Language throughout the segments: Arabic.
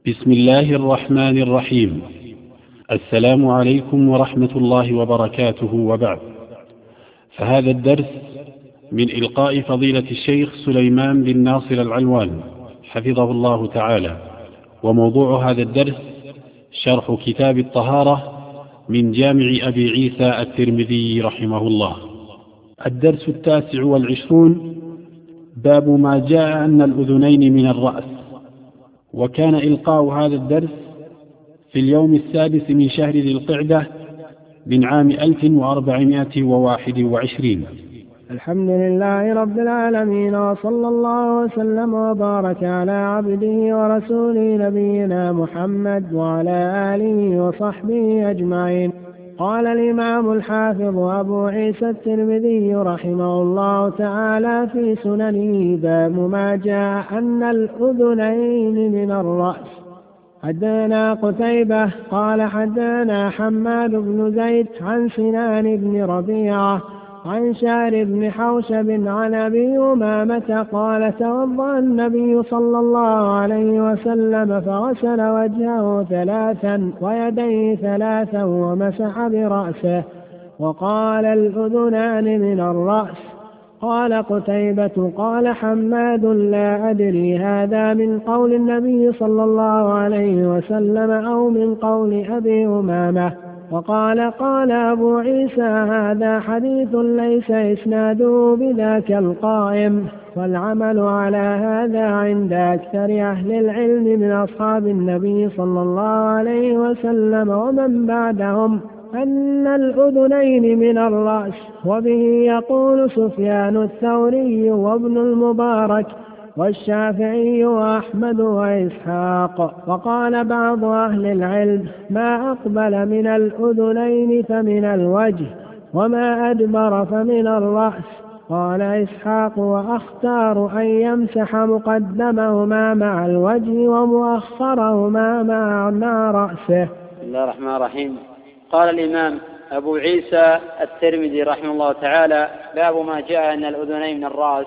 بسم الله الرحمن الرحيم. السلام عليكم ورحمة الله وبركاته، وبعد. فهذا الدرس من إلقاء فضيلة الشيخ سليمان بن ناصر العلوان حفظه الله تعالى، وموضوع هذا الدرس شرح كتاب الطهارة من جامع أبي عيسى الترمذي رحمه الله. الدرس 29، باب ما جاء أن الأذنين من الرأس. وكان إلقاء هذا الدرس في اليوم 6 من شهر ذي القعدة من عام 1421. الحمد لله رب العالمين، وصلى الله وسلم وبارك على عبده ورسوله نبينا محمد وعلى آله وصحبه أجمعين. قال الإمام الحافظ أبو عيسى الترمذي رحمه الله تعالى في سننه: باب ما جاء أن الأذنين من الرأس. حدثنا قتيبة قال حدثنا حماد بن زيد عن سنان بن ربيعة عن شار بن حوشب عن أبي أمامة قال: توضأ النبي صلى الله عليه وسلم فغسل وجهه 3 ويديه 3 ومسح برأسه، وقال: الأذنان من الرأس. قال قتيبة: قال حماد: لا أدري هذا من قول النبي صلى الله عليه وسلم أو من قول أبي أمامة. وقال: قال أبو عيسى: هذا حديث ليس إسناده بذاك القائم، والعمل على هذا عند أكثر أهل العلم من أصحاب النبي صلى الله عليه وسلم ومن بعدهم أن الأذنين من الرأس. وبه يقول سفيان الثوري وابن المبارك والشافعي وأحمد وإسحاق. وقال بعض أهل العلم: ما أقبل من الأذنين فمن الوجه، وما أدبر فمن الرأس. قال إسحاق: وأختار أن يمسح مقدمهما مع الوجه ومؤخرهما مع رأسه. بسم الله الرحمن الرحيم. قال الإمام أبو عيسى الترمذي رحمه الله تعالى: باب ما جاء أن الأذنين من الرأس.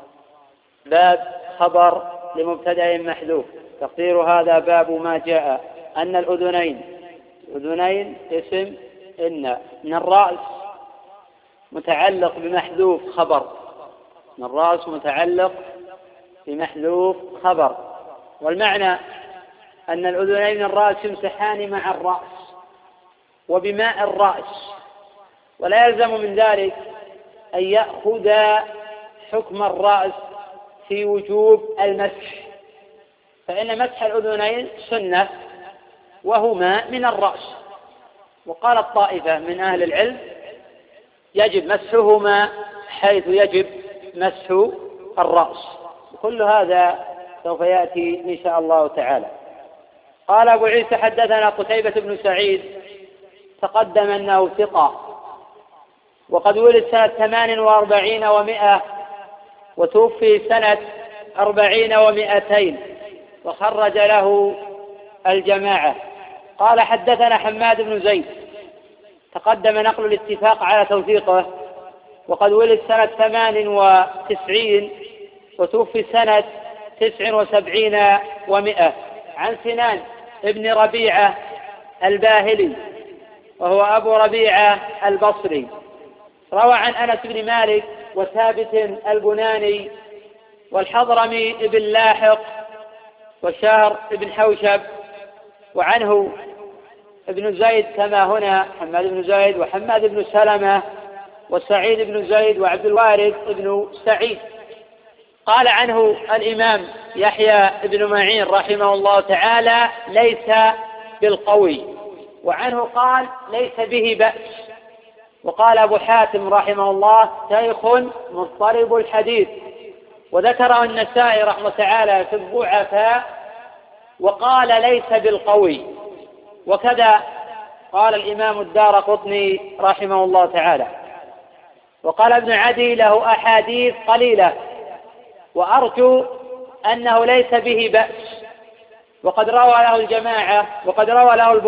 باب خبر لمبتدأ محذوف، تقدير هذا باب ما جاء أن الأذنين اسم إن من الرأس متعلق بمحذوف خبر، من الرأس متعلق بمحذوف خبر، والمعنى أن الأذنين من الرأس يمسحان مع الرأس وبماء الرأس، ولا يلزم من ذلك أن يأخذ حكم الرأس في وجوب المسح، فإن مسح الأذنين سنة وهما من الرأس. وقال الطائفة من أهل العلم: يجب مسحهما حيث يجب مسح الرأس. وكل هذا سوف يأتي إن شاء الله تعالى. قال أبو عيسى: حدثنا قتيبة بن سعيد، تقدم أنه ثقة، وقد ولد سنة 48 و100، وتوفي سنة 40 و200، وخرج له الجماعة. قال: حدثنا حماد بن زيد، تقدم نقل الاتفاق على توثيقه، وقد ولد سنة 98 وتوفي سنة 79 و100، عن سنان ابن ربيعة الباهلي، وهو أبو ربيعة البصري. روى عن أنس بن مالك وثابت البناني والحضرمي بن لاحق وشهر بن حوشب، وعنه ابن زيد كما هنا حماد بن زيد وحماد بن سلمة وسعيد بن زيد وعبد الوارث بن سعيد. قال عنه الإمام يحيى بن معين رحمه الله تعالى: ليس بالقوي. وعنه قال: ليس به بأس. وقال أبو حاتم رحمه الله: شيخ مضطرب الحديث. وذكره النسائي رحمه تعالى في الضعفاء وقال: ليس بالقوي. وكذا قال الإمام الدارقطني رحمه الله تعالى. وقال ابن عدي: له أحاديث قليلة، وأرجو أنه ليس به بأس. وقد روى له الجماعة، وقد روى له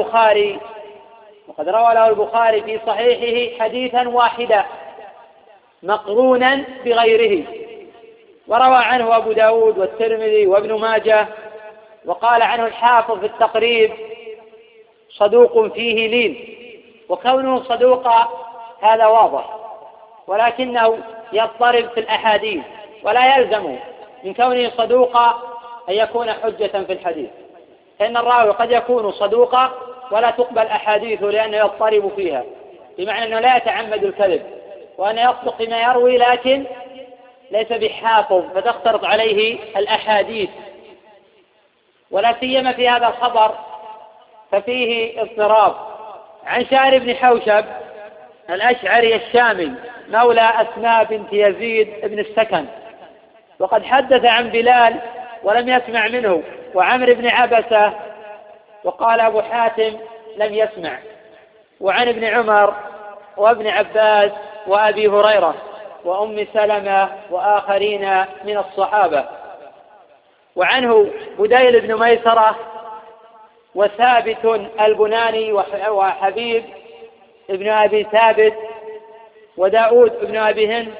البخاري في صحيحه حديثا واحدا مقرونا بغيره، وروى عنه أبو داود والترمذي وابن ماجه وقال عنه الحافظ في التقريب صدوق فيه لين، وكونه صدوقا هذا واضح، ولكنه يضطرب في الأحاديث، ولا يلزم من كونه صدوقا أن يكون حجة في الحديث، فإن الراوي قد يكون صدوقا ولا تقبل أحاديثه لأنه يضطرب فيها، بمعنى أنه لا يتعمد الكذب، وأنه يصدق فيما يروي لكن ليس بحافظ فتختلط عليه الأحاديث، ولا سيما في هذا الخبر ففيه اضطراب. عن شهر بن حوشب الأشعري الشامي مولى أسماء بنت يزيد بن السكن، وقد حدث عن بلال ولم يسمع منه، وعمر بن عبسة، وقال أبو حاتم لم يسمع، وعن ابن عمر وابن عباس وأبي هريرة وأم سلمة وآخرين من الصحابة. وعنه بديل بن ميسرة وثابت البناني وحبيب ابن أبي ثابت وداود ابن أبي هند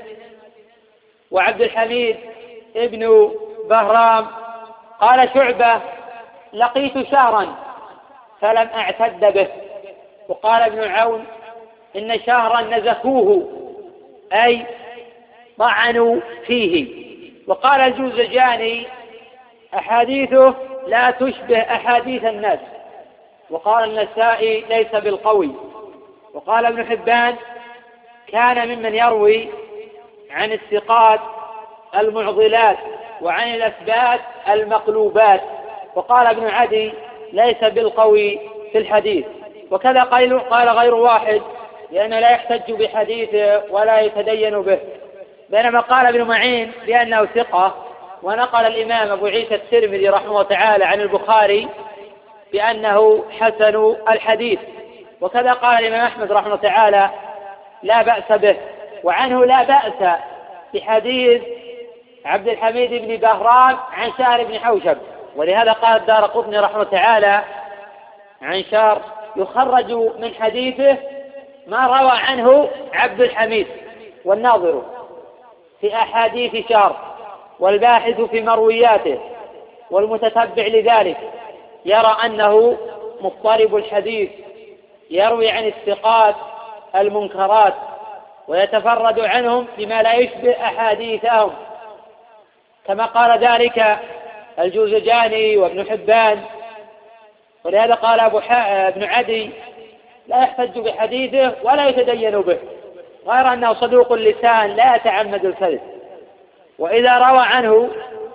وعبد الحميد ابن بهرام. قال شعبة لقيت شهرا فلم أعتد به. وقال ابن عون إن شهرا نزفوه أي طعنوا فيه. وقال الجوزجاني أحاديثه لا تشبه أحاديث الناس. وقال النسائي ليس بالقوي. وقال ابن حبان كان ممن يروي عن الثقات المعضلات وعن الأثبات المقلوبات. وقال ابن عدي ليس بالقوي في الحديث. وكذا قال غير واحد لأنه لا يحتج بحديثه ولا يتدين به، بينما قال ابن معين بأنه ثقة. ونقل الإمام أبو عيسى الترمذي رحمه الله تعالى عن البخاري بأنه حسن الحديث. وكذا قال الإمام أحمد رحمه الله تعالى لا بأس به. وعنه لا بأس بحديث عبد الحميد بن بهرام عن شهر بن حوشب. ولهذا قال الدارقطني رحمه الله تعالى عن شهر يخرج من حديثه ما روى عنه عبد الحميد، والناظر في أحاديث شهر والباحث في مروياته والمتتبع لذلك يرى أنه مضطرب الحديث، يروي عن الثقات المنكرات ويتفرد عنهم بما لا يشبه أحاديثهم، كما قال ذلك الجوزجاني وابن حبان. ولهذا قال ابن عدي لا يحتج بحديثه ولا يتدين به، غير أنه صدوق اللسان لا يتعمد الكذب. وإذا روى عنه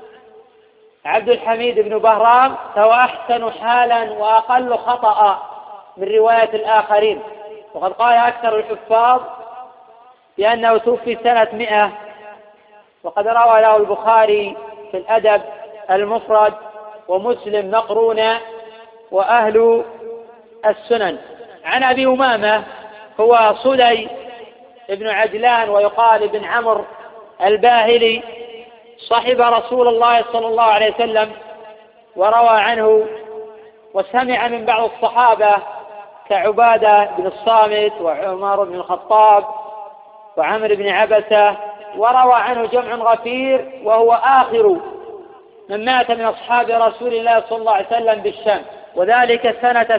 عبد الحميد بن بهرام فهو أحسن حالا وأقل خطأ من رواية الآخرين. وقد قال أكثر الحفاظ بأنه توفي سنة 100، وقد روى له البخاري في الأدب المفرد ومسلم مقرونا وأهل السنن. عن أبي أمامة هو صدي ابن عجلان ويقال ابن عمرو الباهلي، صحب رسول الله صلى الله عليه وسلم وروى عنه وسمع من بعض الصحابة كعبادة بن الصامت وعمر بن الخطاب وعمر بن عبسة، وروى عنه جمع غفير وهو آخر من مات من أصحاب رسول الله صلى الله عليه وسلم بالشام، وذلك سنة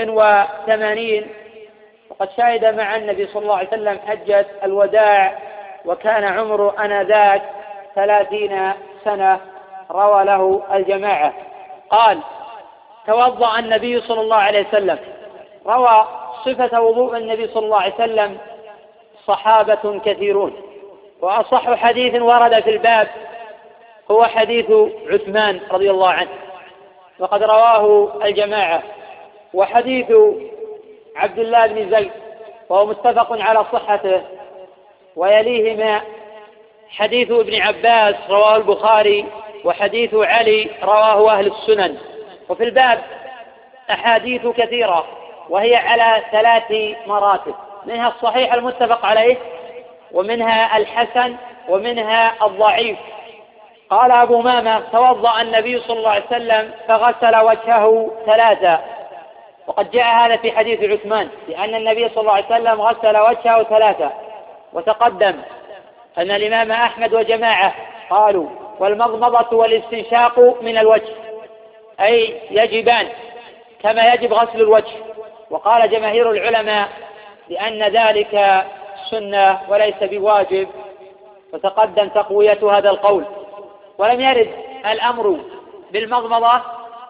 86، وقد شهد مع النبي صلى الله عليه وسلم حجة الوداع، وكان عمره آنذاك 30 سنة. روى له الجماعة. قال توضأ النبي صلى الله عليه وسلم. روى صفة وضوء النبي صلى الله عليه وسلم صحابة كثيرون، وأصح حديث ورد في الباب هو حديث عثمان رضي الله عنه، وقد رواه الجماعة. وحديث عبد الله بن زيد وهو متفق على صحته، ويليهما حديث ابن عباس رواه البخاري، وحديث علي رواه أهل السنن. وفي الباب أحاديث كثيرة وهي على 3 مراتب، منها الصحيح المتفق عليه، ومنها الحسن، ومنها الضعيف. قال أبو أمامة توضأ النبي صلى الله عليه وسلم فغسل وجهه 3، وقد جاء هذا في حديث عثمان لأن النبي صلى الله عليه وسلم غسل وجهه 3. وتقدم أن الإمام أحمد وجماعة قالوا والمضمضة والاستنشاق من الوجه، أي يجبان كما يجب غسل الوجه. وقال جماهير العلماء لأن ذلك سنة وليس بواجب، وتقدم تقوية هذا القول. ولم يرد الأمر بالمضمضة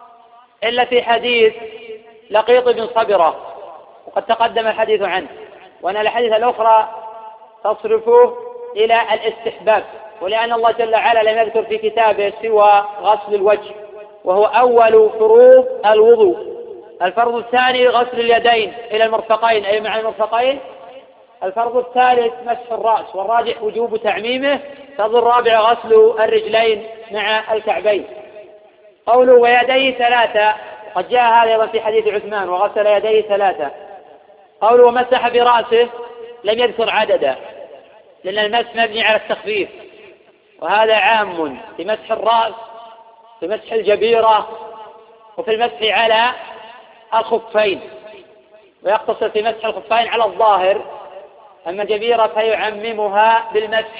إلا في حديث لقيط بن صبرة، وقد تقدم الحديث عنه، وأن الحديث الأخرى تصرفه إلى الاستحباب، ولأن الله جل وعلا لم يذكر في كتابه سوى غسل الوجه، وهو أول فروض الوضوء. الفرض الثاني غسل اليدين إلى المرفقين أي مع المرفقين. الفرض الثالث مسح الرأس، والراجح وجوب تعميمه. الفرض الرابع غسل الرجلين مع الكعبين. قوله ويديه ثلاثة، قد جاء هذا أيضا في حديث عثمان وغسل يديه ثلاثة. قوله ومسح برأسه لم يذكر عددا، لأن المسح مبني على التخفيف، وهذا عام في مسح الرأس، في مسح الجبيرة، وفي المسح على الخفين، ويقتصر في مسح الخفين على الظاهر. أما الجبيرة فيعممها بالمسح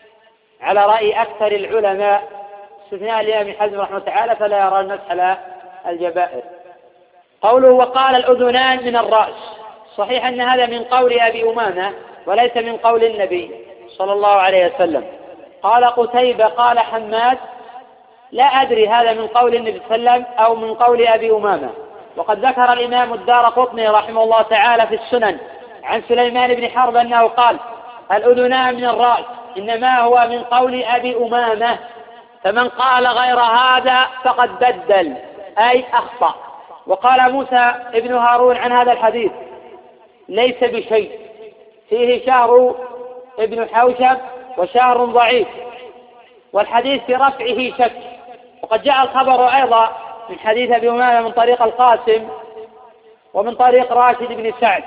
على رأي أكثر العلماء، استثناء لابن حزم رحمه تعالى فلا يرى المسح على الجبائر. قوله وقال الأذنان من الرأس، صحيح أن هذا من قول أبي أمامة وليس من قول النبي صلى الله عليه وسلم. قال قتيبة قال حماد لا أدري هذا من قول النبي صلى الله عليه وسلم أو من قول أبي أمامة. وقد ذكر الإمام الدارقطني رحمه الله تعالى في السنن عن سليمان بن حرب أنه قال الأذنان من الرأس إنما هو من قول أبي أمامة، فمن قال غير هذا فقد بدل أي أخطأ. وقال موسى ابن هارون عن هذا الحديث ليس بشيء، فيه شهر ابن حوشب وشهر ضعيف، والحديث في رفعه شك. وقد جاء الخبر أيضا من حديث أبي أمامة من طريق القاسم ومن طريق راشد بن سعد،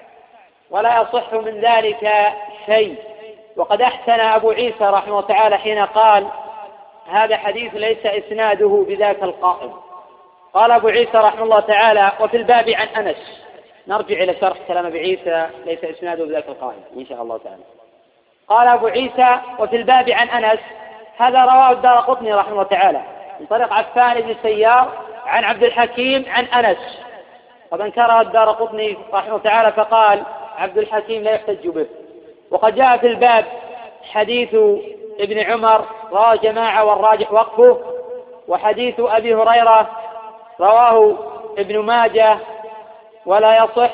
ولا يصح من ذلك شيء. وقد أحسن أبو عيسى رحمه الله تعالى حين قال هذا حديث ليس إسناده بذاك القائم. قال أبو عيسى رحمه الله تعالى وفي الباب عن أنس، نرجع إلى شرح كلام أبي عيسى ليس إسناده بذاك القائم إن شاء الله تعالى. قال أبو عيسى وفي الباب عن أنس، هذا رواه الدارقطني رحمه الله تعالى من طريق عفان بن سيار عن عبد الحكيم عن أنس، قد انكره الدارقطني رحمه الله تعالى فقال عبد الحكيم لا يحتج به. وقد جاء في الباب حديث ابن عمر رواه جماعة والراجح وقفه، وحديث أبي هريرة رواه ابن ماجه ولا يصح،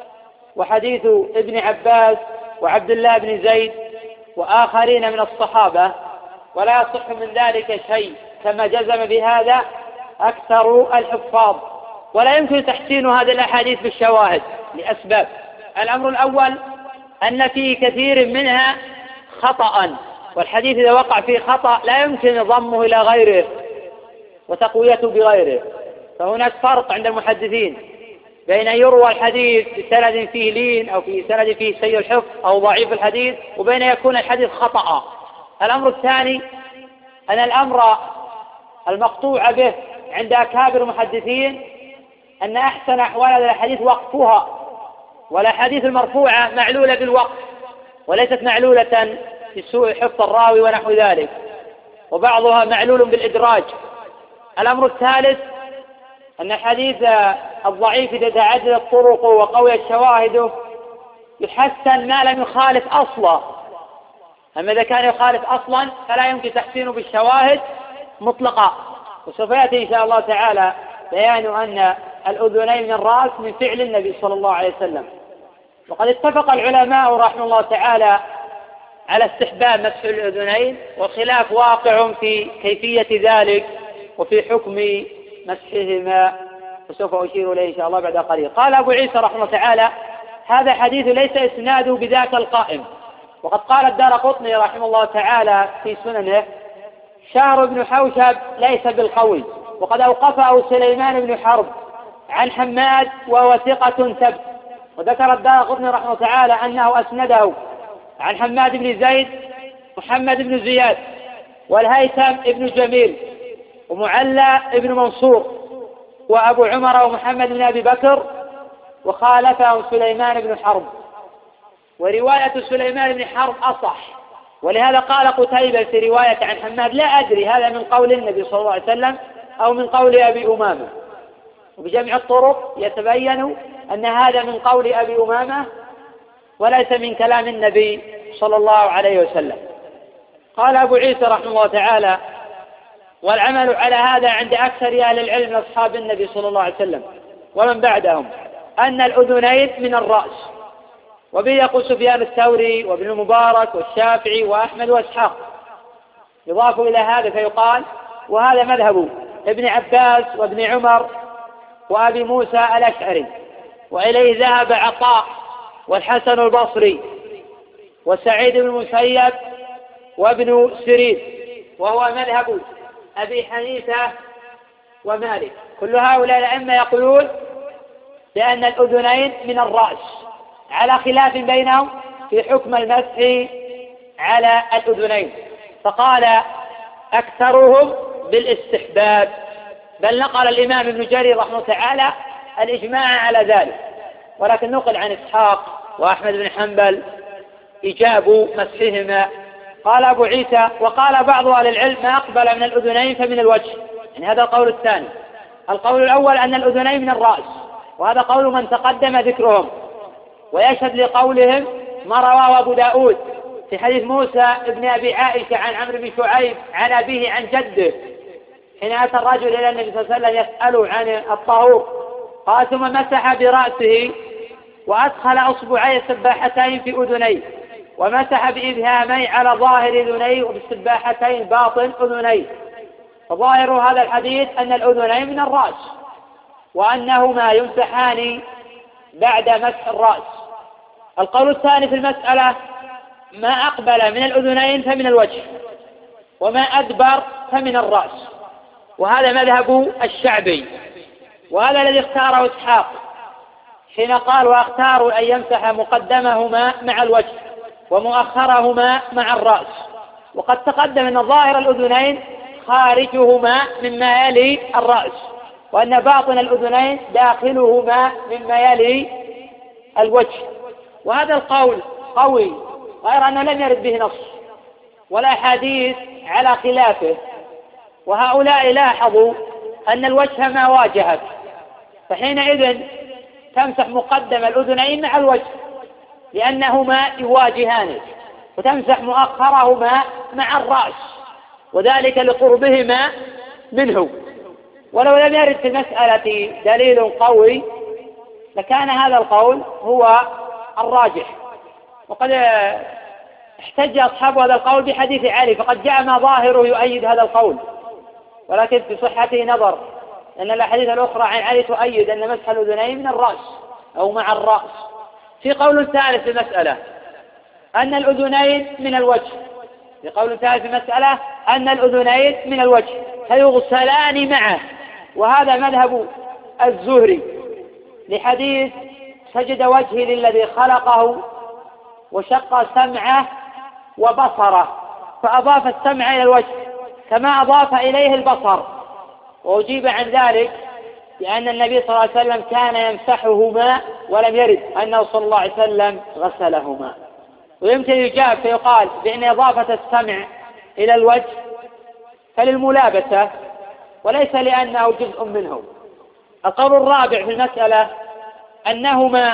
وحديث ابن عباس وعبد الله بن زيد وآخرين من الصحابة ولا يصح من ذلك شيء، كما جزم بهذا أكثر الحفاظ. ولا يمكن تحسين هذه الأحاديث بالشواهد لأسباب. الأمر الأول أن في كثير منها خطأ، والحديث إذا وقع فيه خطأ لا يمكن ضمه إلى غيره وتقويته بغيره. فهناك فرق عند المحدثين بين أن يروى الحديث بسند فيه لين أو في سند فيه سيء الحفظ أو ضعيف الحديث، وبين يكون الحديث خطأ. الأمر الثاني أن الأمر المقطوع به عند أكابر المحدثين أن أحسن أحوال هذا الحديث وقفها، والأحاديث المرفوعة معلولة بالوقف وليست معلولة في سوء حفظ الراوي ونحو ذلك، وبعضها معلول بالإدراج. الأمر الثالث أن الحديث الضعيف إذا تعددت طرقه وقويت شواهده يحسن ما لم يخالف أصلا، أما إذا كان يخالف أصلا فلا يمكن تحسينه بالشواهد مطلقا. وسوف يأتي إن شاء الله تعالى بيان أن الأذنين من الرأس من فعل النبي صلى الله عليه وسلم. وقد اتفق العلماء رحمه الله تعالى على استحباب مسح الأذنين، والخلاف واقع في كيفية ذلك وفي حكم مسحهما، وسوف أشير إليه إن شاء الله بعد قليل. قال أبو عيسى رحمه الله تعالى هذا حديث ليس إسناده بذاك القائم. وقد قال الدارقطني رحمه الله تعالى في سننه شهر بن حوشب ليس بالقوي، وقد أوقفه سليمان بن حرب عن حماد وهو ثقة ثبت. وذكر الدارقطني رحمه الله تعالى أنه أسنده عن حماد بن زيد محمد بن زياد والهيثم بن جميل ومعلى بن منصور وأبو عمر ومحمد بن أبي بكر، وخالفه سليمان بن حرب. ورواية سليمان بن حرب أصح، ولهذا قال قتيبة في رواية عن حماد لا أدري هذا من قول النبي صلى الله عليه وسلم أو من قول أبي أمامة. وبجمع الطرق يتبين أن هذا من قول أبي أمامة وليس من كلام النبي صلى الله عليه وسلم. قال أبو عيسى رحمه الله تعالى: والعمل على هذا عند أكثر أهل العلم من أصحاب النبي صلى الله عليه وسلم ومن بعدهم أن الأذنين من الرأس. وبه يقول سفيان الثوري وابن المبارك والشافعي وأحمد وإسحاق. يضاف إلى هذا فيقال: وهذا مذهب ابن عباس وابن عمر وأبي موسى الأشعري، وإليه ذهب عطاء والحسن البصري وسعيد بن المسيب وابن سيرين، وهو مذهب أبي حنيفة ومالك. كل هؤلاء الأئمة يقولون بأن الأذنين من الرأس، على خلاف بينهم في حكم المسح على الأذنين. فقال أكثرهم بالاستحباب، بل نقل الإمام ابن جرير رحمه الله تعالى الإجماع على ذلك، ولكن نقل عن إسحاق وأحمد بن حنبل إيجاب مسحهما. قال أبو عيسى: وقال بعض أهل العلم ما أقبل من الأذنين فمن الوجه. يعني هذا القول الثاني. القول الأول أن الأذنين من الرأس، وهذا قول من تقدم ذكرهم، ويشهد لقولهم ما رواه أبو داود في حديث موسى ابن أبي عائشة عن عمرو بن شعيب عن أبيه عن جده حين أتى الرجل إلى النبي صلى الله عليه وسلم يسأله عن الطهور، قال: ثم مسح برأسه وأدخل أصبعي السباحتين في أذنيه ومسح بإبهامي على ظاهر أذنيه وبالسباحتين باطن أذنيه. فظاهر هذا الحديث أن الأذنين من الرأس، وأنهما يمسحان بعد مسح الرأس. القول الثاني في المسألة: ما أقبل من الأذنين فمن الوجه، وما أدبر فمن الرأس، وهذا مذهب الشعبي، وهذا الذي اختاره إسحاق حين قال: وأختار أن يمسح مقدمهما مع الوجه ومؤخرهما مع الرأس. وقد تقدم أن ظاهر الأذنين خارجهما مما يلي الرأس، وأن باطن الأذنين داخلهما مما يلي الوجه. وهذا القول قوي، غير أنه لم يرد به نص ولا حديث على خلافه. وهؤلاء لاحظوا أن الوجه ما واجهك، فحينئذ تمسح مقدم الأذنين مع الوجه لأنهما يواجهانك، وتمسح مؤخرهما مع الرأس، وذلك لقربهما منه. ولو لم يرد في المسألة دليل قوي لكان هذا القول هو الراجح. وقد احتج أصحاب هذا القول بحديث علي، فقد جاء ما ظاهره يؤيد هذا القول، ولكن في صحته نظر، لأن الأحاديث الأخرى عن علي تؤيد أن مسح الأذنين من الرأس أو مع الرأس. في قول ثالث في المسألة أن الأذنين من الوجه، في قول ثالث في المسألة أن الأذنين من الوجه فيغسلان معه، وهذا مذهب الزهري لحديث: سجد وجهي للذي خلقه وشق سمعه وبصره، فأضاف السمع إلى الوجه كما أضاف إليه البصر. وأجيب عن ذلك لأن النبي صلى الله عليه وسلم كان يمسحهما ولم يرد أنه صلى الله عليه وسلم غسلهما. ويمكن يجاب فيقال بأن إضافة السمع إلى الوجه فللملابسة وليس لأنه جزء منه. القول الرابع في المسألة أنهما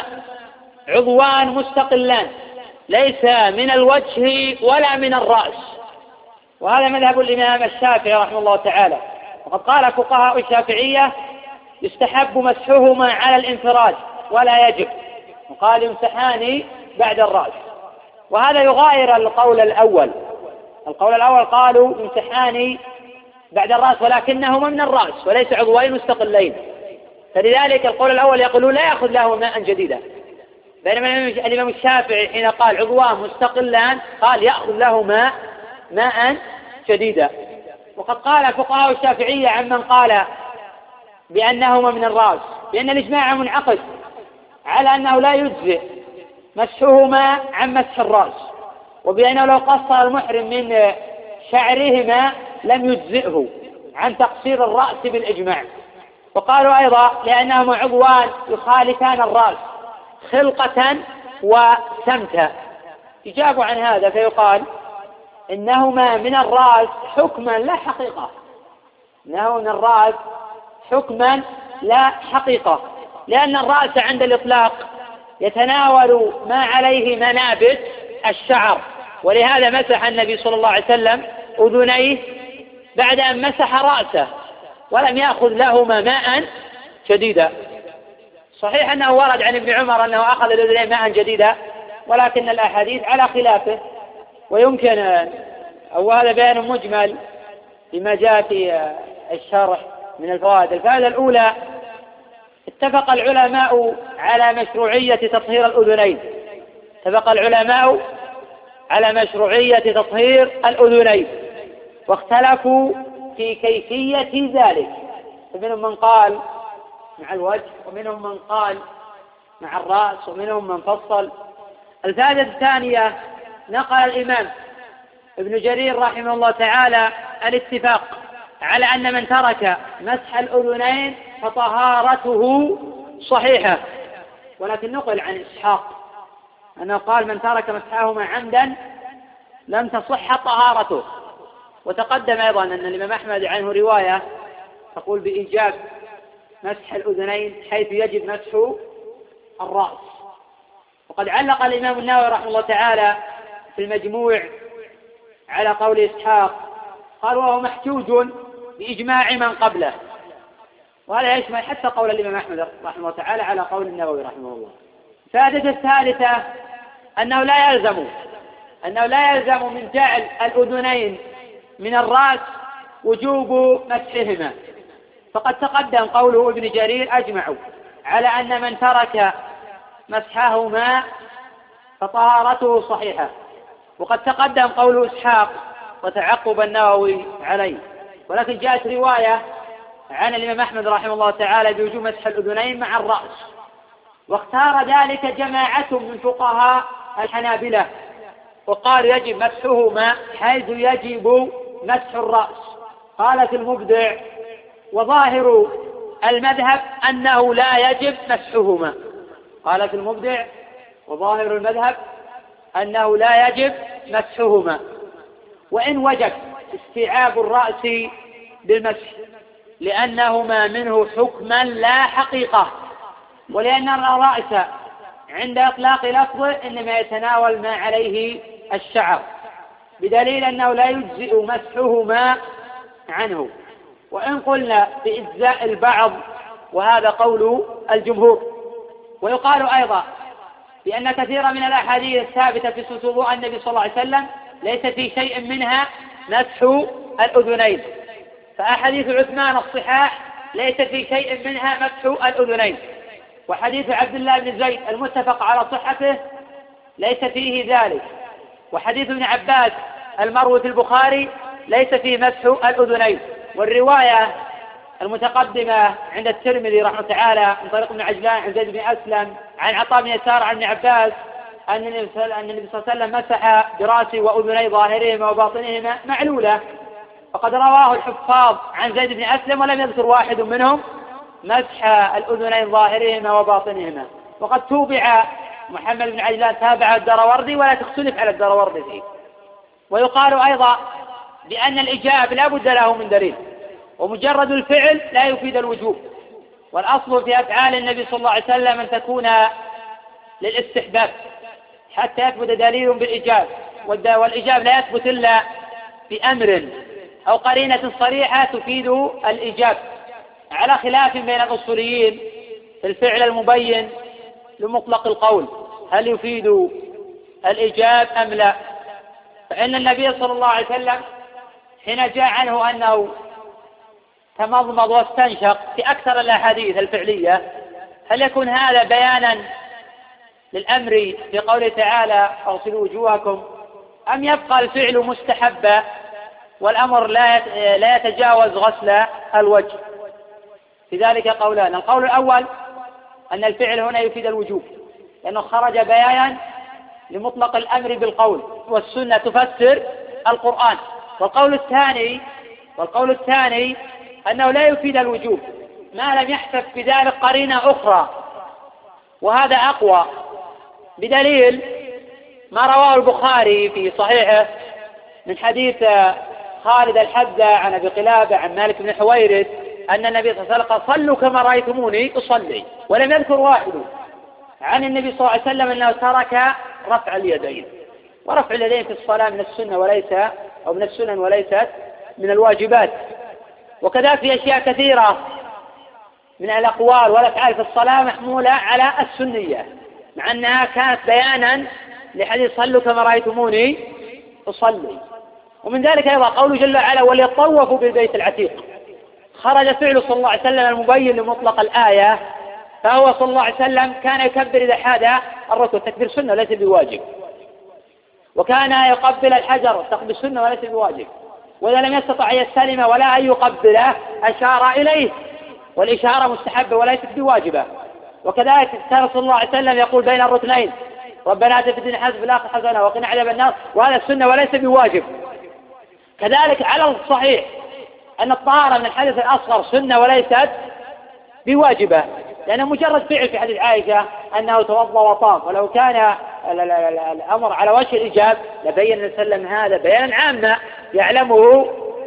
عضوان مستقلان، ليس من الوجه ولا من الرأس، وهذا مذهب الإمام الشافعي رحمه الله تعالى. وقد قال فقهاء الشافعية: يستحب مسحهما على الانفراد ولا يجب، وقال يمسحان بعد الرأس. وهذا يغاير القول الأول. القول الأول قالوا يمسحان بعد الرأس ولكنهما من الرأس وليس عضوين مستقلين، فلذلك القول الأول يقولون لا يأخذ له ماء جديدا، بينما الإمام الشافعي حين قال عضوان مستقلان قال يأخذ له ماء جديدا. وقد قال فقهاء الشافعية عمن قال بأنهما من الرأس بأن الإجماع منعقد على أنه لا يجزئ مسحهما عن مسح الرأس، وبأنه لو قصر المحرم من شعرهما لم يجزئه عن تقصير الرأس بالإجماع. وقالوا أيضا لأنهما عضوان يخالفان الرأس خلقة وسمتا. يجاب عن هذا فيقال إنهما من الرأس حكما لا حقيقة، أنه من الرأس حكما لا حقيقة، لأن الرأس عند الإطلاق يتناول ما عليه منابت الشعر، ولهذا مسح النبي صلى الله عليه وسلم أذنيه بعد أن مسح رأسه ولم يأخذ لهما ماء جديدا. صحيح أنه ورد عن ابن عمر أنه أخذ الأذنين ماء جديدا، ولكن الأحاديث على خلافه، ويمكن أو هذا بيان مجمل لما جاء في الشرح من الفوائد. الفائدة الأولى: اتفق العلماء على مشروعية تطهير الأذنين. اتفق العلماء على مشروعية تطهير الأذنين، واختلفوا في كيفية ذلك، فمنهم من قال مع الوجه، ومنهم من قال مع الرأس، ومنهم من فصل. الفائدة الثانية: نقل الإمام ابن جرير رحمه الله تعالى الاتفاق على أن من ترك مسح الأذنين فطهارته صحيحة، ولكن نقل عن إسحاق أنه قال: من ترك مسحهما عمدا لم تصح طهارته. وتقدم أيضا أن الإمام أحمد عنه رواية تقول بإيجاب مسح الأذنين حيث يجب مسح الرأس. وقد علق الإمام النووي رحمه الله تعالى في المجموع على قول إسحاق، قال: وهو محجوج بإجماع من قبله. وهذا يشمل حتى قول الإمام أحمد رحمه الله تعالى على قول النووي رحمه الله. الفائدة الثالثة: أنه لا يلزم من جعل الأذنين من الرأس وجوب مسحهما، فقد تقدم قوله ابن جرير: أجمعوا على أن من ترك مسحهما فطهارته صحيحة. وقد تقدم قول إسحاق وتعقب النووي عليه، ولكن جاءت رواية عن الإمام أحمد رحمه الله تعالى بوجوب مسح الأذنين مع الرأس، واختار ذلك جماعة من فقهاء الحنابلة، وقال يجب مسحهما حيث يجب مسح الرأس. قال في المبدع: وظاهر المذهب أنه لا يجب مسحهما. قال في المبدع: وظاهر المذهب أنه لا يجب مسحهما، وإن وجب استيعاب الرأس بالمسح، لأنهما منه حكما لا حقيقة، ولأن الرأس عند إطلاق لفظه إنما يتناول ما عليه الشعر، بدليل أنه لا يجزئ مسحهما عنه، وإن قلنا بإجزاء البعض، وهذا قول الجمهور. ويقال أيضا بأن كثيرا من الأحاديث الثابتة في صفة وضوء النبي صلى الله عليه وسلم ليس في شيء منها مسح الأذنين، فأحاديث عثمان الصحاح ليس في شيء منها مسح الأذنين، وحديث عبد الله بن زيد المتفق على صحته ليس فيه ذلك، وحديث ابن عباس المروي في البخاري ليس فيه مسح الأذنين. والرواية المتقدمة عند الترمذي رحمه تعالى من طريق ابن عجلان عن زيد بن أسلم عن عطاء بن يسار عن ابن عباس أن النبي صلى الله عليه وسلم مسح برأسه وأذني ظاهرهما وباطنهما معلولة، وقد رواه الحفاظ عن زيد بن أسلم ولم يذكر واحد منهم مسح الأذنين ظاهرهما وباطنهما. وقد توبع محمد بن عجلان تابع الدروردي ولا تختلف على الدروردي فيه. ويقال أيضا بأن الإجاب لا بد له من دليل، ومجرد الفعل لا يفيد الوجوب، والأصل في أفعال النبي صلى الله عليه وسلم أن تكون للاستحباب حتى يثبت دليل بالإجاب، والإجاب لا يثبت إلا بأمر أو قرينة صريحة تفيد الإجاب، على خلاف بين الأصوليين في الفعل المبين لمطلق القول هل يفيد الإجاب أم لا. فإن النبي صلى الله عليه وسلم حين جاء عنه أنه تمضمض واستنشق في أكثر الأحاديث الفعلية، هل يكون هذا بيانا للأمر في قوله تعالى اغسلوا وجوهكم، أم يبقى الفعل مستحبا والأمر لا يتجاوز غسل الوجه؟ في ذلك قولان: القول الأول أن الفعل هنا يفيد الوجوب لأنه خرج بيانا لمطلق الأمر بالقول، والسنة تفسر القرآن. والقول الثاني أنه لا يفيد الوجوب ما لم يحسب بذلك قرينة أخرى، وهذا أقوى بدليل ما رواه البخاري في صحيحه من حديث خالد الحذا عن أبي قلابة عن مالك بن حويرث أن النبي صلى الله عليه وسلم قال: صلوا كما رأيتموني أصلي. ولم يذكر واحد عن النبي صلى الله عليه وسلم أنه ترك رفع اليدين. ورفع اليدين في الصلاة من السنة وليس أو من السنن وليست من الواجبات. وكذا في أشياء كثيرة من الأقوال والأفعال في الصلاة محمولة على السنية، مع أنها كانت بيانا لحديث صلوا كما رأيتموني أصلي. ومن ذلك أيضا قوله جل وعلا: وليطوفوا بالبيت العتيق. خرج فعل صلى الله عليه وسلم المبين لمطلق الآية، فهو صلى الله عليه وسلم كان يكبر إذا حاد الركوع، تكبير سنة وليس بواجب، وكان يقبل الحجر، تقبيل سنة وليس بواجب، وإذا لم يستطع أن يستلم ولا أن يقبله أشار إليه، والإشارة مستحبة وليست بواجبة. وكذلك كان صلى الله عليه وسلم يقول بين الركنين: ربنا آتنا في الدنيا حسنة وفي الآخرة حسنة وقنا عذاب النار، وهذا السنة وليس بواجب. كذلك على الصحيح أن الطهارة من الحدث الأصغر سنة وليست بواجبة، لأنه مجرد فعل. في حديث عائشة أنه توضأ وطاف، ولو كان الأمر على وجه الإيجاب لبين النبي صلى الله عليه وسلم هذا بيانا عاما يعلمه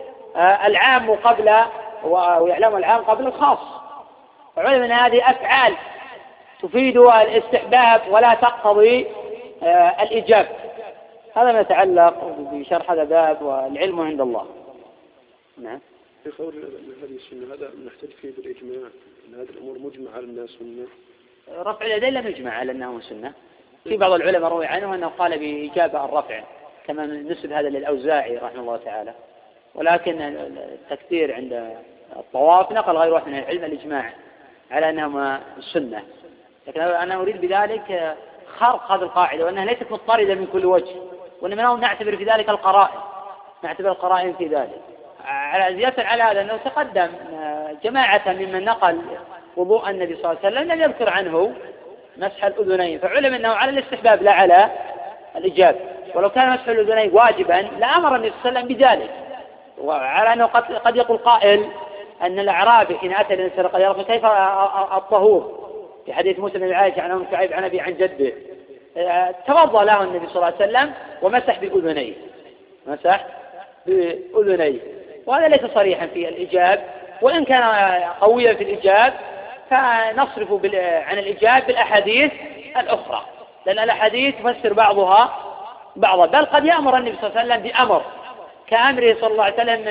العام قبل ويعلم العام قبل الخاص. فعلم أن هذه أفعال تفيد الاستحباب ولا تقتضي الإيجاب. هذا ما يتعلق بشرح هذا الباب، والعلم عند الله. نعم. في قول هذه السنة هذا نحتاج فيه بالإجماع أن هذه الأمور مجمع على الناس سنة. رفع اليدين لم يجمع على أنه سنة. في بعض العلماء روي عنه أنه قال بإجابة الرفع، كما نسب هذا للأوزاعي رحمه الله تعالى، ولكن التكثير عند الطواف نقل غير واحد من العلم الإجماع على أنهما سنة. لكن أنا أريد بذلك خرق هذه القاعدة، وأنها ليست مضطردة من كل وجه، وإنما نعتبر في ذلك القرائن، نعتبر القرائن في ذلك. على زيادة على هذا أنه تقدم جماعة ممن نقل وضوء النبي صلى الله عليه وسلم لم يذكر عنه مسح الأذنين، فعلم أنه على الاستحباب لا على الإجابة. ولو كان مسح الأذنين واجبا لأمر النبي صلى الله عليه وسلم بذلك. وعلى أنه قد يقول قائل أن الأعرابي حين أتى النبي صلى الله عليه وسلم كيف الطهور، في حديث موسى بن عائشة عن أم شعيب عن أبي عن جده، توضأ له النبي صلى الله عليه وسلم ومسح بأذنيه، مسح بأذنيه. وهذا ليس صريحا في الإجاب، وإن كان قويا في الإجاب فنصرف عن الإجاب بالأحاديث الأخرى، لأن الأحاديث تفسر بعضها بعضا. بل قد يأمر النبي صلى الله عليه وسلم بأمر كأمره صلى الله عليه وسلم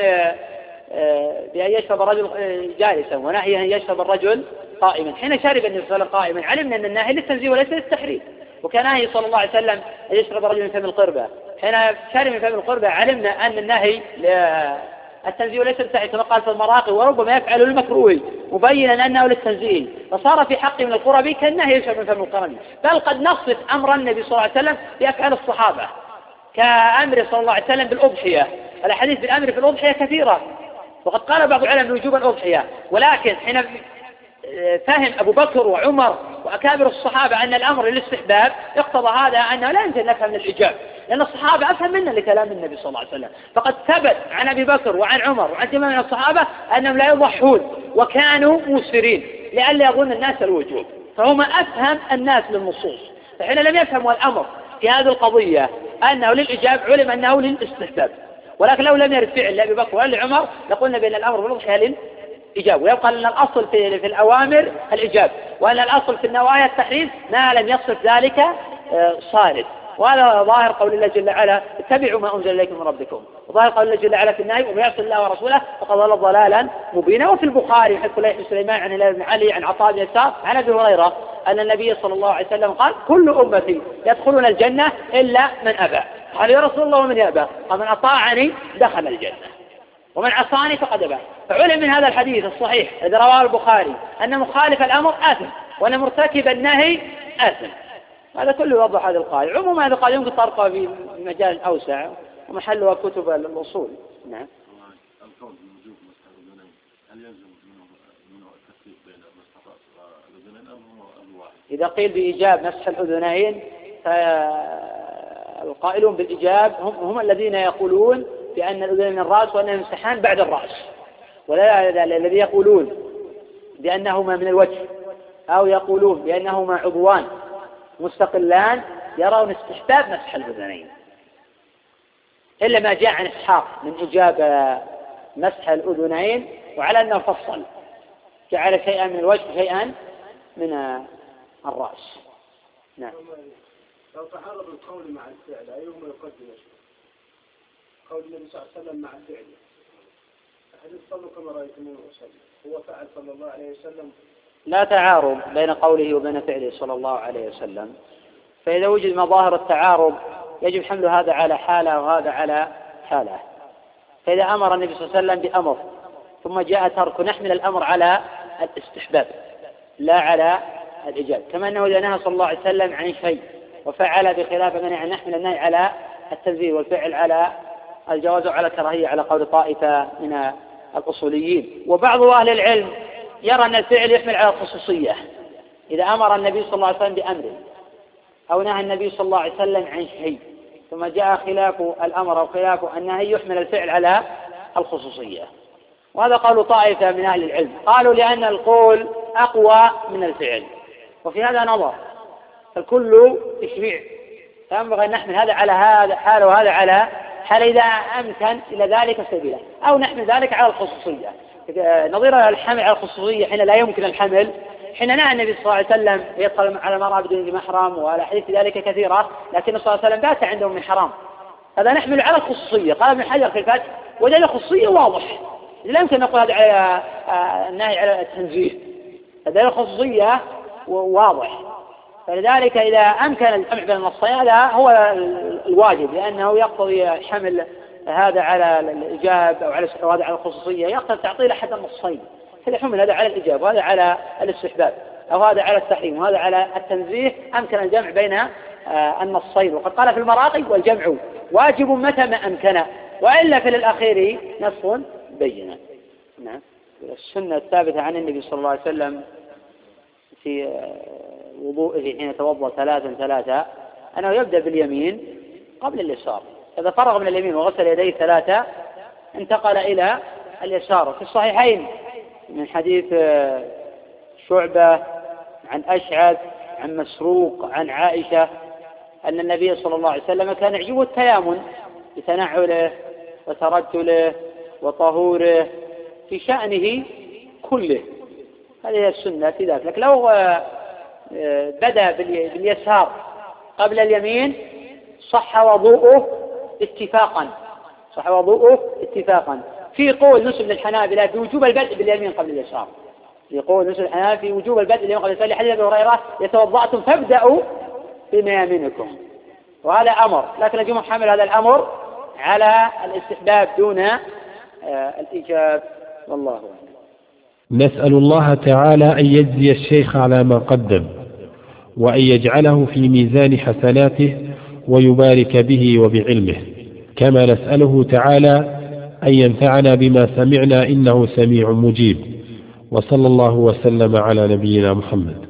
بأن يشرب الرجل جالسا، ونهيه أن يشرب الرجل قائما. حين شرب النبي صلى الله عليه وسلم قائما علمنا أن النهي للتنزيه وليس للتحريم، وكان نهي صلى الله عليه وسلم أن يشرب الرجل من فم القربة. حين شرب من فم القربة علمنا أن النهي التنزيه وليس للتحريم، كما قال في المراقي: وربما يفعل المكروه مبينا أنه للتنزيه، فصار في حق من القرب كالنهي يشرب من فم القرب. بل قد نصف أمر النبي صلى الله عليه وسلم بأفعال الصحابة، كأمر صلى الله عليه وسلم بالأضحية. الأحاديث بالأمر في الأضحية كثيرة، وقد قال بعض العلماء بوجوب الأضحية، ولكن حين فهم أبو بكر وعمر وأكابر الصحابة أن الأمر للاستحباب اقتضى هذا أنه لا يمكن نفهم الإجابة، لأن الصحابة أفهم منا لكلام النبي صلى الله عليه وسلم. فقد ثبت عن أبي بكر وعن عمر وعن جماعة من الصحابة أنهم لا يضحون وكانوا موسرين لئلا يظن الناس الوجوب، فهم أفهم الناس للنصوص. فحين لم يفهموا الأمر في هذه القضية أنه للإجابة علم أنه للاستحباب. ولكن لو لم يرد فعل لأبي بكر ولا لعمر لقلنا بأن الأمر بالأضحية للإجابة، ويبقى أن الأصل في الأوامر الإجابة، وأن الأصل في النوايا التحريم ما لم يصف ذلك صارد. وهذا ظاهر قول الله جل وعلا: اتبعوا ما أنزل إليكم من ربكم. وظاهر قول الله جل وعلا في النهي: ومن يعص الله ورسوله فقد ضل ضلالا مبينا. وفي البخاري حديث ليث بن سليمان عن هلال بن علي عن عطاء بن يسار عن أبي هريرة أن النبي صلى الله عليه وسلم قال: كل أمتي يدخلون الجنة إلا من أبى. قال: يا رسول الله ومن يأبى؟ قال: من أطاعني دخل الجنة ومن عصاني فقد أبى. فعلم من هذا الحديث الصحيح الذي رواه البخاري أن مخالف الأمر آثم، وأن مرتكب النهي آثم. هذا كله يوضح هذه القاعدة. عموما هذه القاعدة يمكن طرقها في مجال أوسع ومحلها كتب الأصول. نعم. القول بوجوب مسح الأذنين هل يلزم منه التفريق بين مسح الأذنين أم هو الواحد؟ إذا قيل بإيجاب مسح الأذنين فالقائلون بالإيجاب هم الذين يقولون بأن الأذنين من الرأس وأنهم يمسحان بعد الرأس، ولا الذي يقولون بأنهما من الوجه أو يقولون بأنهما عضوان مستقلان يرون استحباب مسح الأذنين. إلا ما جاء عن إسحاق من إجابة مسح الأذنين، وعلى أنه فصل جعل شيئا من الوجه شيئا من الرأس. نعم. لو تعارض القول مع الفعل أيهما يقدم؟ قول النبي صلى الله عليه وسلم مع الفعل، حديث صلوا كما رأيتموه أصلي، هو فعل صلى الله عليه وسلم. لا تعارض بين قوله وبين فعله صلى الله عليه وسلم، فإذا وجد مظاهر التعارض يجب حمل هذا على حالة وهذا على حالة. فإذا أمر النبي صلى الله عليه وسلم بأمر ثم جاء ترك، نحمل الأمر على الاستحباب لا على الإجابة، كما أنه إذا نهى صلى الله عليه وسلم عن شيء وفعل بخلاف منع، نحمل النهي على التنزيه والفعل على الجواز وعلى الكراهية على قول طائفة من الأصوليين. وبعض أهل العلم يرى أن الفعل يحمل على الخصوصية، إذا أمر النبي صلى الله عليه وسلم بأمر أو نهى النبي صلى الله عليه وسلم عن شيء ثم جاء خلاف الأمر أو خلاف النهي يحمل الفعل على الخصوصية. وهذا قول طائفة من أهل العلم، قالوا لأن القول أقوى من الفعل، وفي هذا نظر، فالكل تشريع، فينبغي أن نحمل هذا على هذا حال وهذا على حال إذا أمكن إلى ذلك سبيلا، أو نحمل ذلك على الخصوصية. نظير الحمل على الخصوصية حين لا يمكن الحمل، حين نهى النبي صلى الله عليه وسلم يدخل على المرأة بدون محرم، وعلى حديث ذلك كثيرة، لكن صلى الله عليه وسلم بات عندهم من حرام، هذا نحمل على الخصوصية. قال ابن حجر في الفتح ودليل الخصوصية واضح، لا يمكن نقول هذا على النهي على التنزيه، دليل الخصوصية واضح. فلذلك إذا أمكن الجمع بين النصين هذا هو الواجب، لأنه يقتضي حمل هذا على الإجابة أو هذا على الخصوصية، يقتضي تعطيل أحد النصين، فإذا حمل هذا على الإجابة وهذا على الاستحباب أو هذا على التحريم وهذا على التنزيه أمكن الجمع بين النصين. وقد قال في المراقي والجمع واجب متى ما أمكن، وإلا في الأخير نص بينا. نعم. السنة الثابتة عن النبي صلى الله عليه وسلم في وضوئه حين يتوضأ ثلاثا أنه يبدأ باليمين قبل اليسار، إذا فرغ من اليمين وغسل يديه ثلاثة انتقل إلى اليسار. في الصحيحين من حديث شعبة عن أشعث عن مسروق عن عائشة أن النبي صلى الله عليه وسلم كان يعجبه التيامن بتنعله وترجله وطهوره في شأنه كله، هذه السنة في ذلك. لكن لو بدأ باليسار قبل اليمين صح وضوءه اتفاقا. في قول نسب للحنابلة في وجوب البدء باليمين قبل اليسار، في قول نسب الحنابلة في وجوب البدء باليمين قبل اليسار لحديث أبي هريرة يتوضأتم فابدأوا بميامنكم، وهذا أمر، لكن الجمهور حمل هذا الأمر على الاستحباب دون الإيجاب، والله أعلم. نسأل الله تعالى أن يجزي الشيخ على ما قدم، وأن يجعله في ميزان حسناته ويبارك به وبعلمه، كما نسأله تعالى أن ينفعنا بما سمعنا إنه سميع مجيب. وصلى الله وسلم على نبينا محمد.